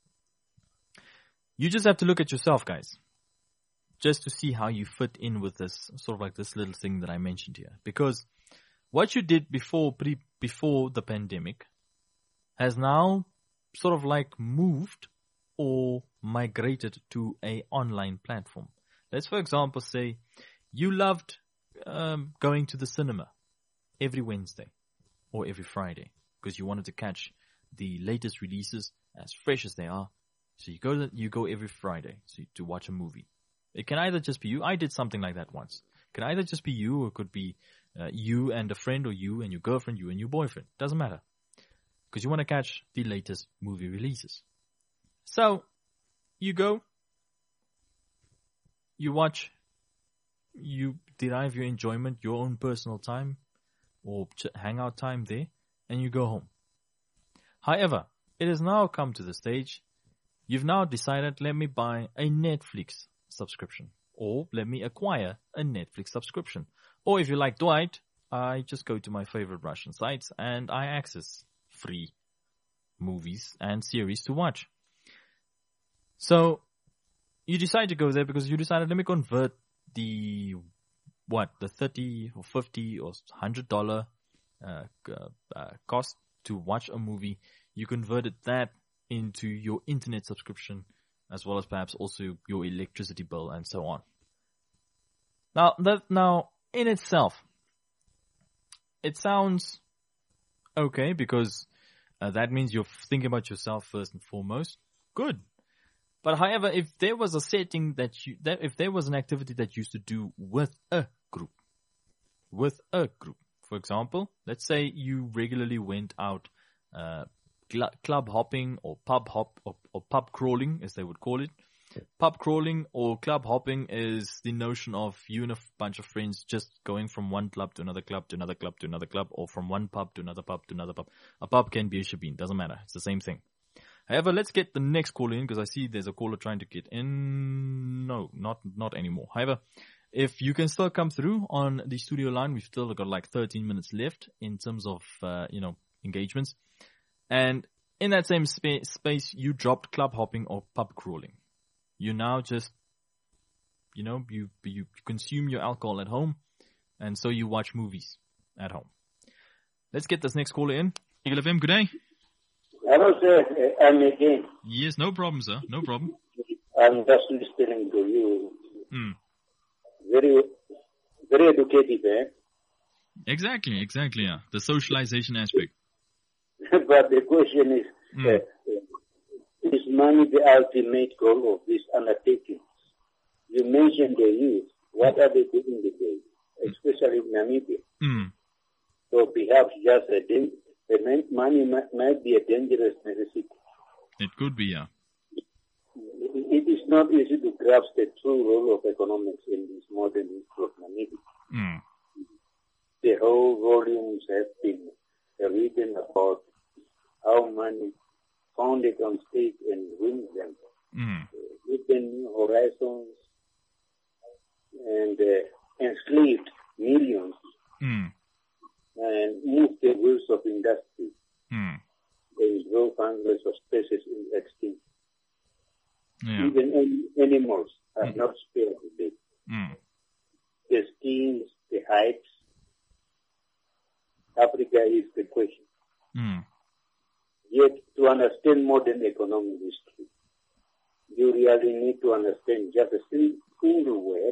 S1: You just have to look at yourself, guys, just to see how you fit in with this, sort of like this little thing that I mentioned here. Because what you did before pre, before the pandemic has now sort of like moved or migrated to a online platform. Let's, for example, say you loved um, going to the cinema every Wednesday or every Friday because you wanted to catch the latest releases as fresh as they are. So you go to, you go every Friday so you, to watch a movie. It can either just be you. I did something like that once. It can either just be you, or it could be uh, you and a friend, or you and your girlfriend, you and your boyfriend. Doesn't matter. Because you want to catch the latest movie releases. So, you go, you watch, you derive your enjoyment, your own personal time, or hangout time there, and you go home. However, it has now come to the stage, you've now decided, let me buy a Netflix subscription, or let me acquire a Netflix subscription. Or if you like Dwight, I just go to my favorite Russian sites and I access free movies and series to watch. So you decide to go there because you decided, let me convert the, what, the thirty or fifty or one hundred dollars uh, uh, cost to watch a movie. You converted that into your internet subscription, as well as perhaps also your electricity bill and so on. Now, that, now in itself, it sounds okay because uh, that means you're thinking about yourself first and foremost. Good. But however, if there was a setting that you, that if there was an activity that you used to do with a group, with a group, for example, let's say you regularly went out, uh, cl- club hopping or pub hop or, or pub crawling, as they would call it. Pub crawling or club hopping is the notion of you and a f- bunch of friends just going from one club to another club to another club to another club, or from one pub to another pub to another pub. A pub can be a shebeen, doesn't matter. It's the same thing. However, let's get the next call in because I see there's a caller trying to get in. No, not not anymore. However, if you can still come through on the studio line, we've still got like thirteen minutes left in terms of, uh, you know, engagements. And in that same spa- space, you dropped club hopping or pub crawling. You now just, you know, you you consume your alcohol at home, and so you watch movies at home. Let's get this next caller in. Eagle F M, good day.
S3: Hello, sir. I'm again.
S1: Yes, no problem, sir. No problem.
S3: I'm just listening to you.
S1: Mm.
S3: Very, very educative, eh?
S1: Exactly, exactly, yeah. The socialization aspect.
S3: But the question is,
S1: Mm.
S3: uh, is money the ultimate goal of this undertaking? You mentioned the youth. What are they doing today, especially in Namibia?
S1: Mm.
S3: So perhaps just a day, the money might, might be a dangerous necessity.
S1: It could be, yeah.
S3: It is not easy to grasp the true role of economics in this modern history of Namibia.
S1: Mm.
S3: The whole volumes have been written about how money found it on stage and wins them.
S1: Mm.
S3: Uh, open new horizons and uh, enslaved millions
S1: Mm.
S3: and moved the wheels of industry
S1: Mm.
S3: and drove hundreds of species in extinction.
S1: Yeah.
S3: Even any, animals are
S1: Mm.
S3: not spared today.
S1: Mm.
S3: The skins, the heights. Africa is the question.
S1: Mm.
S3: Yet, to understand modern economic history, you really need to understand just a single word,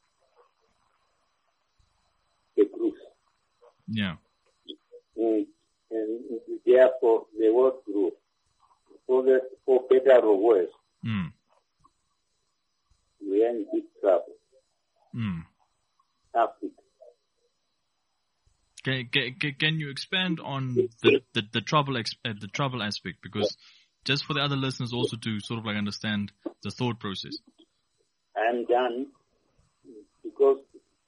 S3: the growth.
S1: Yeah.
S3: Mm. And therefore, the word growth, for, the, for better or worse,
S1: Mm.
S3: we are in big trouble.
S1: Mm.
S3: Africa.
S1: Can, can, can you expand on the the, the trouble ex, uh, the trouble aspect, because just for the other listeners also to sort of like understand the thought process.
S3: I am done because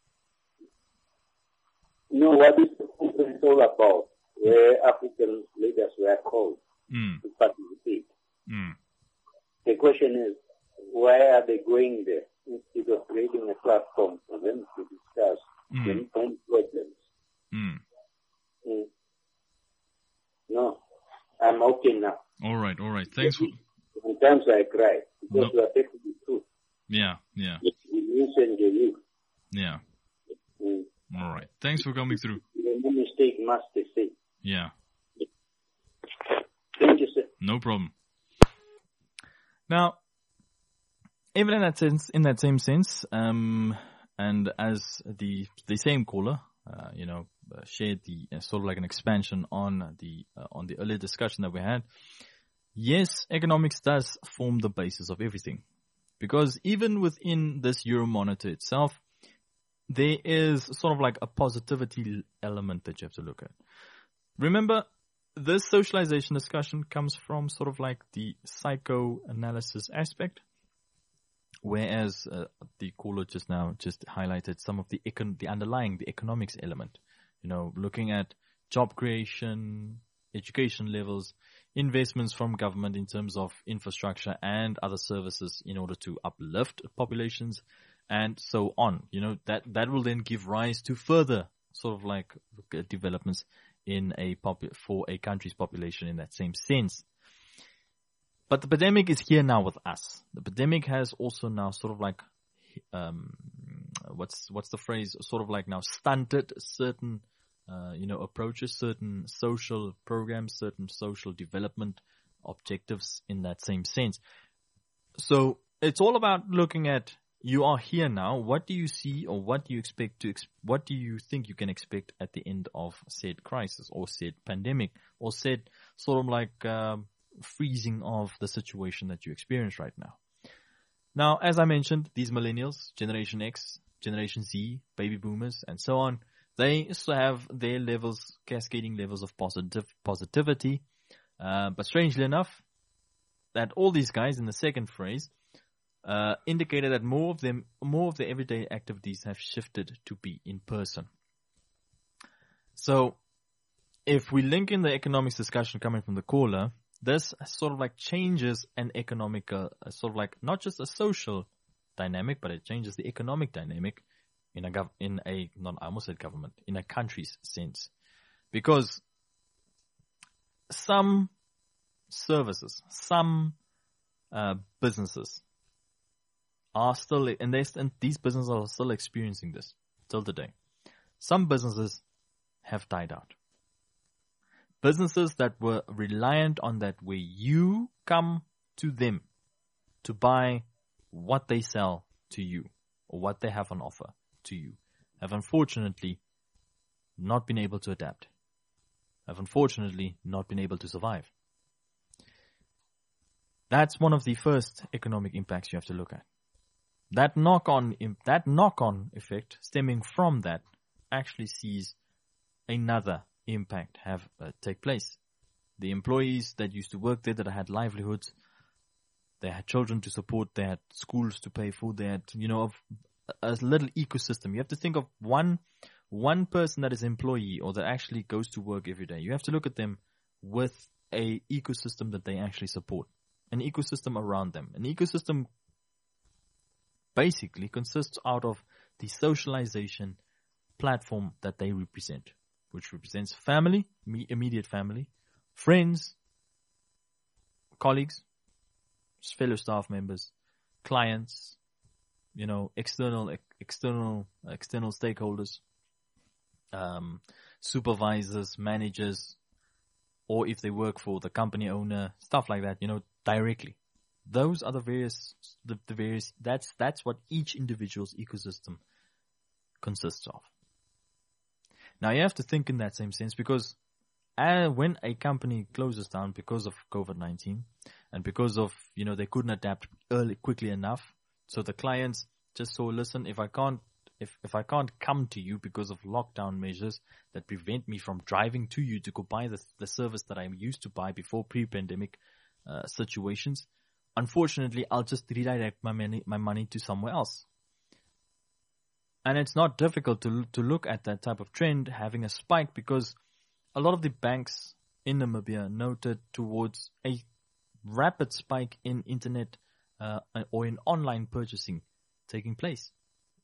S3: you know what is the conference all about, where African leaders were called
S1: Mm.
S3: to participate.
S1: Mm.
S3: The question is, why are they going there instead of creating a platform for them to discuss
S1: Mm.
S3: their own problems?
S1: Mm.
S3: Mm. No, I'm okay now.
S1: All right, all right. Thanks for.
S3: Sometimes I cry because
S1: No.
S3: we are taking the truth.
S1: Yeah, yeah,
S3: We listen to you.
S1: yeah.
S3: Mm.
S1: All right. Thanks for coming through.
S3: No mistake must be said.
S1: Yeah,
S3: Thank you, sir.
S1: no problem. Now, even in that sense, in that same sense, um, and as the the same caller, uh, you know, uh, shared the uh, sort of like an expansion on the uh, on the earlier discussion that we had. Yes, economics does form the basis of everything, because even within this Euromonitor itself, there is sort of like a positivity element that you have to look at. Remember, this socialization discussion comes from sort of like the psychoanalysis aspect, whereas uh, the caller just now just highlighted some of the econ- the underlying, the economics element. You know, looking at job creation, education levels, investments from government in terms of infrastructure and other services in order to uplift populations, and so on. You know, that, that will then give rise to further sort of like developments in a pop- for a country's population in that same sense. But the pandemic is here now with us. The pandemic has also now sort of like, um, what's, what's the phrase? Sort of like now stunted certain, uh, you know, approaches, certain social programs, certain social development objectives in that same sense. So it's all about looking at, you are here now. What do you see, or what do you expect to, ex- what do you think you can expect at the end of said crisis or said pandemic or said sort of like, um, freezing of the situation that you experience right now. Now, as I mentioned, these millennials, Generation X, Generation Z, baby boomers, and so on, they also have their levels, cascading levels of positive positivity. Uh, but strangely enough, that all these guys in the second phrase uh, indicated that more of them, more of their everyday activities have shifted to be in person. So, if we link in the economics discussion coming from the caller, this sort of like changes an economic, uh, sort of like not just a social dynamic, but it changes the economic dynamic in a gov- in a not I almost said government in a country's sense, because some services, some uh, businesses are still, and, they, and these businesses are still experiencing this till today. Some businesses have died out. Businesses that were reliant on that, where you come to them to buy what they sell to you or what they have on offer to you, have unfortunately not been able to adapt, have unfortunately not been able to survive. That's one of the first economic impacts you have to look at. That knock-on, that knock-on effect stemming from that actually sees another impact have uh, take place. The employees that used to work there, that had livelihoods, they had children to support, they had schools to pay for, they had, you know, a, a little ecosystem. You have to think of one one person that is employee or that actually goes to work every day. You have to look at them with a ecosystem that they actually support, an ecosystem around them. An ecosystem basically consists out of the socialization platform that they represent, which represents family, immediate family, friends, colleagues, fellow staff members, clients, you know, external, external, external stakeholders, um, supervisors, managers, or if they work for the company owner, stuff like that, you know, directly. Those are the various, the, the various, that's, that's what each individual's ecosystem consists of. Now you have to think in that same sense, because uh, when a company closes down because of COVID nineteen and because of, you know, they couldn't adapt early, quickly enough. So the clients just so listen, if I can't, if, if I can't come to you because of lockdown measures that prevent me from driving to you to go buy the, the service that I used to buy before pre-pandemic uh, situations, unfortunately, I'll just redirect my money, my money to somewhere else. And it's not difficult to to look at that type of trend having a spike, because a lot of the banks in Namibia noted towards a rapid spike in internet uh, or in online purchasing taking place.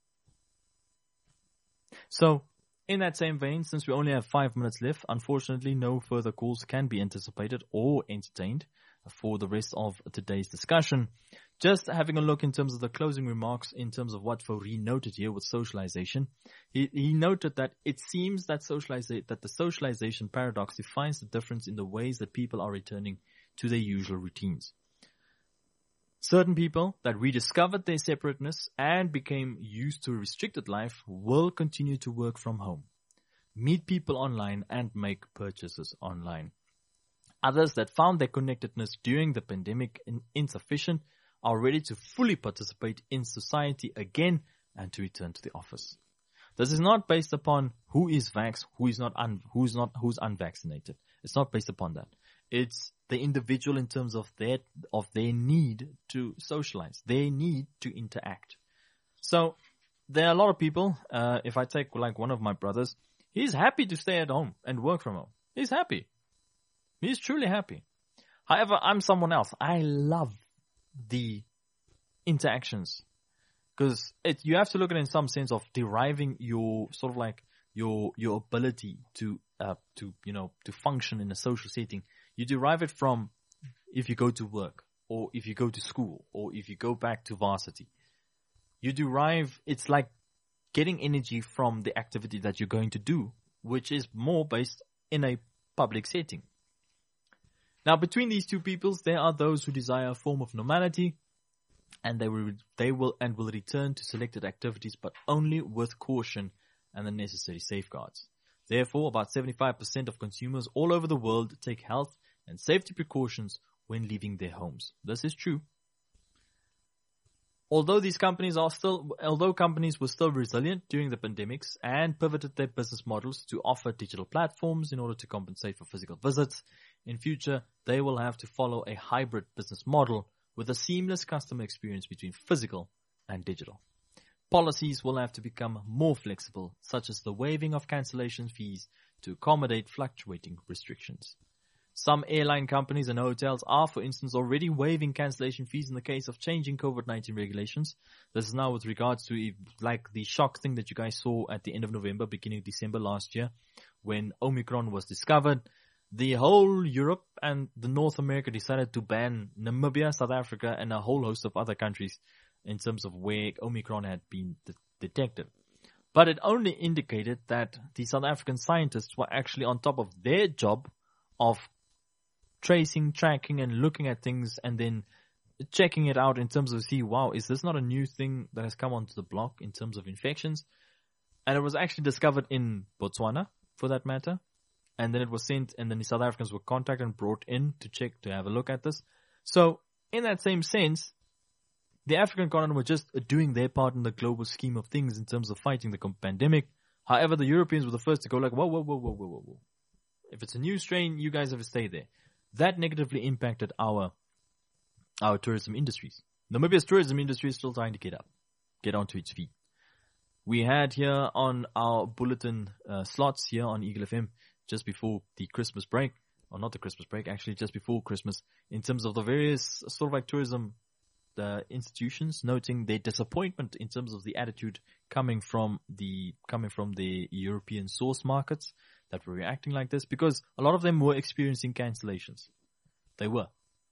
S1: So, in that same vein, since we only have five minutes left, unfortunately no further calls can be anticipated or entertained for the rest of today's discussion. Just having a look in terms of the closing remarks, in terms of what Fourie noted here with socialization. He, he noted that it seems that socializa- that the socialization paradox defines the difference in the ways that people are returning to their usual routines. Certain people that rediscovered their separateness and became used to a restricted life will continue to work from home, meet people online, and make purchases online. Others that found their connectedness during the pandemic in- insufficient are ready to fully participate in society again and to return to the office. This is not based upon who is vax, who is not, un- who's not, who's unvaccinated. It's not based upon that. It's the individual in terms of their, of their need to socialize, their need to interact. So there are a lot of people, uh, if I take like one of my brothers, he's happy to stay at home and work from home. He's happy. He's truly happy. However, I'm someone else. I love the interactions because it, you have to look at it in some sense of deriving your sort of like your, your ability to, uh, to, you know, to function in a social setting. You derive it from if you go to work or if you go to school or if you go back to varsity. You derive, it's like getting energy from the activity that you're going to do, which is more based in a public setting. Now, between these two peoples, there are those who desire a form of normality, and they will, they will and will return to selected activities, but only with caution and the necessary safeguards. Therefore, about seventy-five percent of consumers all over the world take health and safety precautions when leaving their homes. This is true. Although these companies are still, although companies were still resilient during the pandemics and pivoted their business models to offer digital platforms in order to compensate for physical visits, in future they will have to follow a hybrid business model with a seamless customer experience between physical and digital. Policies will have to become more flexible, such as the waiving of cancellation fees to accommodate fluctuating restrictions. Some airline companies and hotels are, for instance, already waiving cancellation fees in the case of changing COVID nineteen regulations. This is now with regards to like the shock thing that you guys saw at the end of November, beginning of December last year, when Omicron was discovered. The whole Europe and the North America decided to ban Namibia, South Africa, and a whole host of other countries in terms of where Omicron had been de- detected. But it only indicated that the South African scientists were actually on top of their job of tracing, tracking, and looking at things and then checking it out in terms of see, wow, is this not a new thing that has come onto the block in terms of infections? And it was actually discovered in Botswana, for that matter. And then it was sent, and then the South Africans were contacted and brought in to check, to have a look at this. So, in that same sense, the African continent were just doing their part in the global scheme of things in terms of fighting the pandemic. However, the Europeans were the first to go like, whoa, whoa, whoa, whoa, whoa, whoa, whoa. If it's a new strain, you guys have to stay there. That negatively impacted our our tourism industries. Namibia's tourism industry is still trying to get up, get onto its feet. We had here on our bulletin uh, slots here on Eagle F M just before the Christmas break, or not the Christmas break, actually just before Christmas, in terms of the various sort of like tourism uh, institutions noting their disappointment in terms of the attitude coming from the coming from the European source markets that were reacting like this, because a lot of them were experiencing cancellations. They were.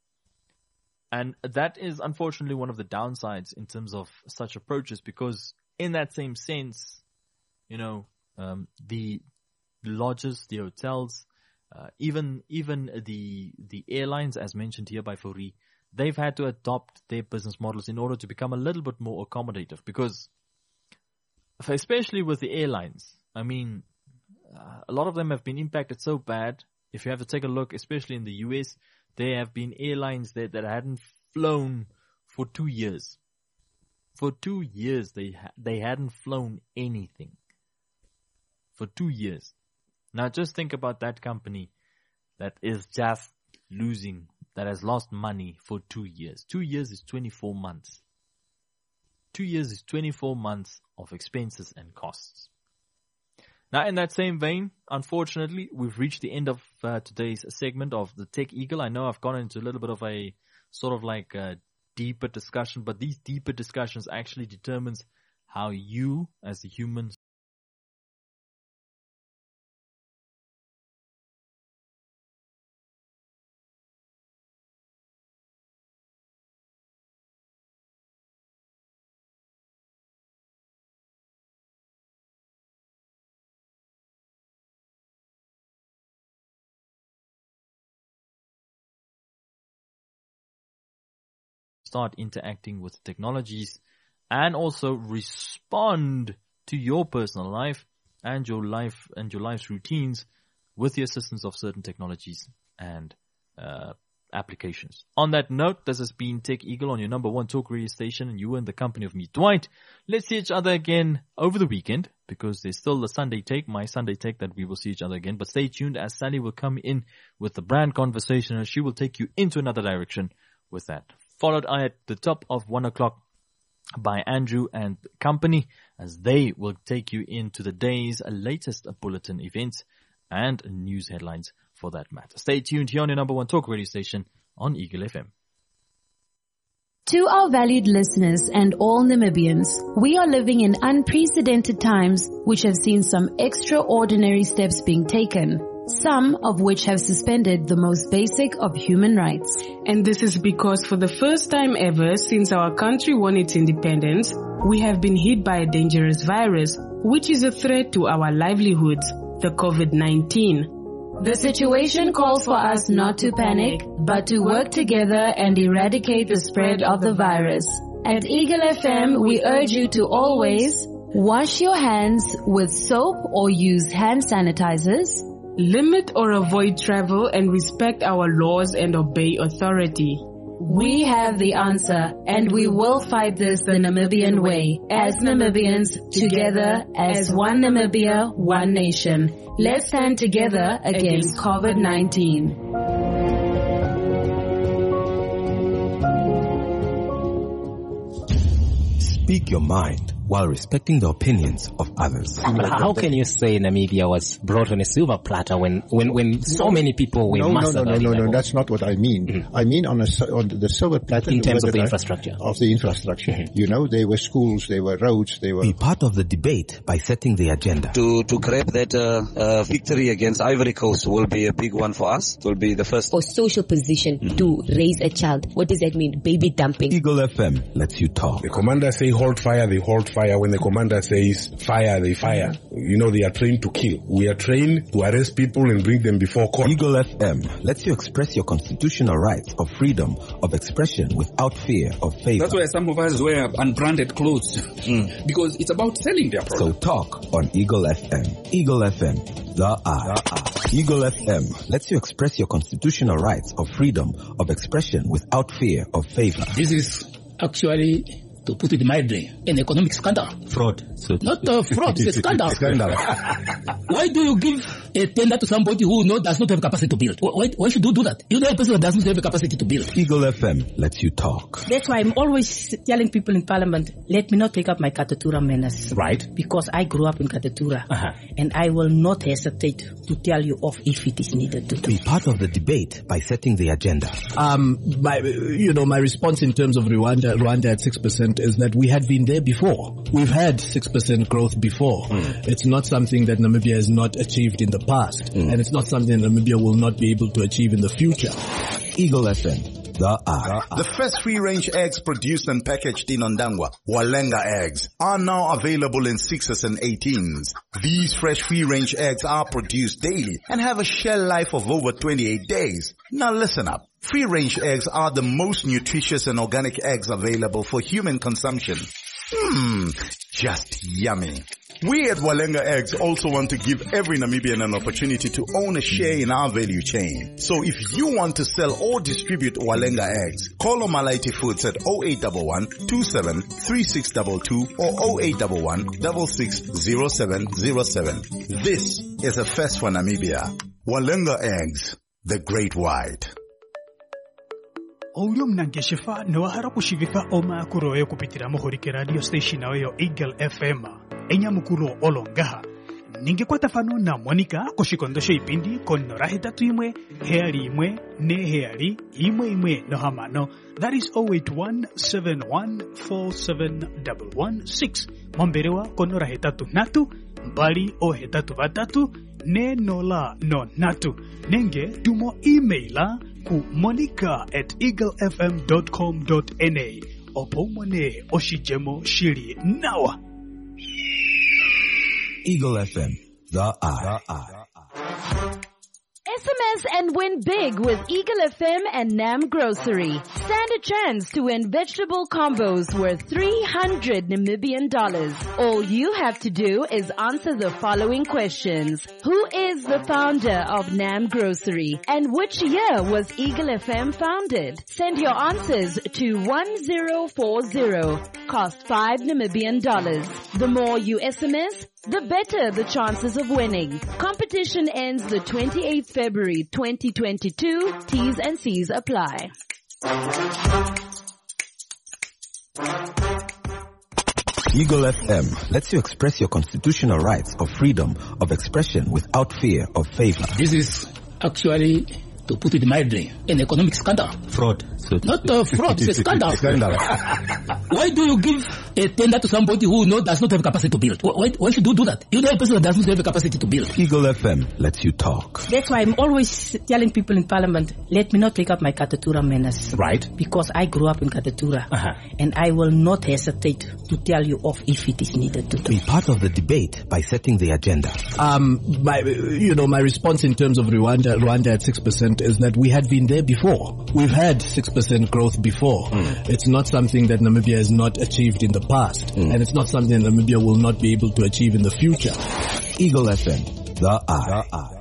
S1: And that is unfortunately one of the downsides in terms of such approaches, because in that same sense, you know, um, the lodges, the hotels, uh, even even the the airlines, as mentioned here by Fourie, they've had to adopt their business models in order to become a little bit more accommodative, because especially with the airlines, I mean, uh, a lot of them have been impacted so bad. If you have to take a look, especially in the U S, there have been airlines that, that hadn't flown for two years. For two years, they ha- they hadn't flown anything. For two years. Now just think about that company that is just losing, that has lost money for two years. Two years is twenty-four months. Two years is twenty-four months of expenses and costs. Now, in that same vein, unfortunately, we've reached the end of uh, today's segment of the Tech Eagle. I know I've gone into a little bit of a sort of like a deeper discussion, but these deeper discussions actually determines how you, as a human, start interacting with technologies and also respond to your personal life and your life and your life's routines with the assistance of certain technologies and uh, applications. On that note, this has been Tech Eagle on your number one talk radio station, and you were in the company of me, Dwight. Let's see each other again over the weekend, because there's still the Sunday take, my Sunday take, that we will see each other again. But stay tuned, as Sally will come in with the brand conversation, and she will take you into another direction with that. Followed at the top of one o'clock by Andrew and company, as they will take you into the day's latest bulletin events and news headlines for that matter. Stay tuned here on your number one talk radio station on Eagle F M.
S4: To our valued listeners and all Namibians, we are living in unprecedented times which have seen some extraordinary steps being taken, some of which have suspended the most basic of human rights.
S5: And this is because for the first time ever since our country won its independence, we have been hit by a dangerous virus, which is a threat to our livelihoods, the COVID nineteen.
S4: The situation calls for us not to panic, but to work together and eradicate the spread of the virus. At Eagle F M, we urge you to always wash your hands with soap or use hand sanitizers,
S5: limit or avoid travel, and respect our laws and obey authority.
S4: We have the answer, and we will fight this the Namibian way. As Namibians, together as one Namibia, one nation. Let's stand together against COVID nineteen.
S6: Speak your mind while respecting the opinions of others.
S7: How can you say Namibia was brought on a silver platter when, when, when so many people were
S8: no,
S7: massacred?
S8: No, no, no, no, no, that's not what I mean. Mm-hmm. I mean on, a, on the silver platter.
S7: In terms of the infrastructure.
S8: Of the infrastructure. Mm-hmm. You know, there were schools, there were roads, there were...
S6: Be part of the debate by setting the agenda.
S9: To to grab that uh, uh, victory against Ivory Coast will be a big one for us. It will be the first...
S10: For social position mm-hmm. to raise a child. What does that mean? Baby dumping.
S6: Eagle F M lets you talk.
S11: The commander say hold fire, they hold fire. When the commander says fire, they fire. You know, they are trained to kill. We are trained to arrest people and bring them before court.
S6: Eagle F M lets you express your constitutional rights of freedom of expression without fear of favor.
S12: That's why some of us wear unbranded clothes. Mm. Because it's about selling their product.
S6: So talk on Eagle F M. Eagle F M, the eye. Eagle F M lets you express your constitutional rights of freedom of expression without fear of favor.
S13: This is actually, to put it mildly, an economic scandal.
S6: Fraud. So
S13: Not a fraud, it's a scandal. scandal. Why do you give a tender to somebody who no, does not have capacity to build? Why, why should you do that? You know a person that doesn't have the capacity to build.
S6: Eagle F M lets you talk.
S14: That's why I'm always telling people in Parliament, let me not take up my Katatura menace.
S7: Right.
S14: Because I grew up in Katatura.
S7: Uh-huh.
S14: And I will not hesitate to tell you off if it is needed to do.
S6: Be part of the debate by setting the agenda.
S15: Um, my, you know, my response in terms of Rwanda, Rwanda at six percent is that we had been there before. We've had six percent growth before. Mm. It's not something that Namibia has not achieved in the past. Mm. And it's not something that Namibia will not be able to achieve in the future.
S6: Eagle F M. The eye.
S16: The first free-range eggs produced and packaged in Ondangwa, Walenga eggs, are now available in sixes and eighteens. These fresh free-range eggs are produced daily and have a shelf life of over twenty-eight days. Now listen up. Free-range eggs are the most nutritious and organic eggs available for human consumption. Mmm, just yummy. We at Walenga Eggs also want to give every Namibian an opportunity to own a share in our value chain. So if you want to sell or distribute Walenga Eggs, call Omalaiti Foods at zero eight one one, two seven three six two two or zero eight one one, six six zero seven zero seven. This is a first for Namibia. Walenga Eggs, the great white.
S17: Oyo mnangeshifa niwahara kushivifa oma kuroyo kupitira mohorike radio station oyo Eagle F M enya mukuro olongaha ningekwata fano na Monica koshikondosho ipindi kono rahitatu imwe heali imwe ne heali imwe imwe no hamano. That is zero eight one, seven one four seven one one six. Momberewa kono rahitatu natu mbali o hetatu batatu ne nola no natu. Nenge tumo emaila ku monica at eaglefm dot com dot na. Opomone oshijemo shiri nawa.
S6: Eagle F M, the eye.
S4: S M S and win big with Eagle F M and Nam Grocery. Stand a chance to win vegetable combos worth three hundred Namibian dollars. All you have to do is answer the following questions. Who is the founder of Nam Grocery? And which year was Eagle F M founded? Send your answers to one zero four zero. Cost five Namibian dollars. The more you S M S, the better the chances of winning. Competition ends the twenty-eighth of February twenty twenty-two. T's and C's apply.
S6: Eagle F M lets you express your constitutional rights of freedom of expression without fear of favor.
S13: This is actually, to put it mildly, an economic scandal.
S7: Fraud. So
S13: Not a fraud, it's a scandal.
S8: Scandal.
S13: Why do you give a tender to somebody who know does not have capacity to build? Why, why should you do that? You know a person that does not have the capacity to build.
S6: Eagle F M lets you talk.
S14: That's why I'm always telling people in Parliament, let me not take up my Katatura manners.
S7: Right.
S14: Because I grew up in Katatura.
S7: Uh-huh.
S14: And I will not hesitate to tell you off if it is needed to.
S6: Be part of the debate by setting the agenda.
S15: Um, my, you know, my response in terms of Rwanda, Rwanda at six percent is that we had been there before. We've had six percent growth before. Mm. It's not something that Namibia has not achieved in the past. Mm. And it's not something that Namibia will not be able to achieve in the future.
S6: Eagle F M, the eye. The eye.